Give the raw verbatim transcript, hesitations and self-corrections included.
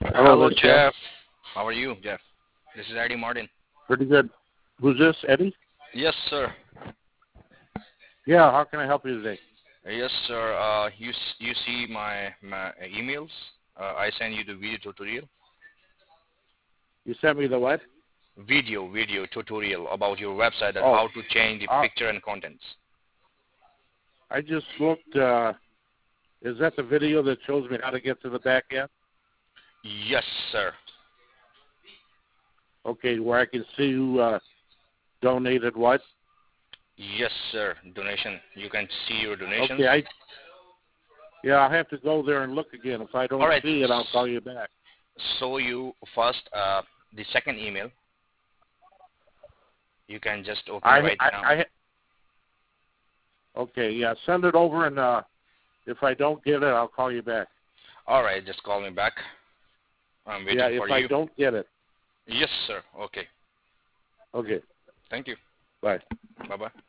Hello, Hello, this is Jeff. Jeff. How are you, Jeff? This is Eddie Martin. Pretty good. Who's this, Eddie? Yes, sir. Yeah, how can I help you today? Yes, sir. Uh, you s- you see my my emails? Uh, I send you the video tutorial. You sent me the what? Video video tutorial about your website and Oh, how to change the uh, picture and contents. I just looked. Uh, is that the video that shows me how to get to the back end? Yes, sir. Okay, where I can see who uh, donated what? Yes, sir. Donation. You can see your donations. Okay, I yeah, I'll have to go there and look again. If I All don't right. see it, I'll call you back. So you first uh, the second email. You can just open I right I, now. I okay, yeah, send it over, and uh, if I don't get it, I'll call you back. All right. Just call me back. I'm waiting Yeah, if for I you. don't get it. Yes, sir. Okay. Okay, Thank you. bye. Bye-bye.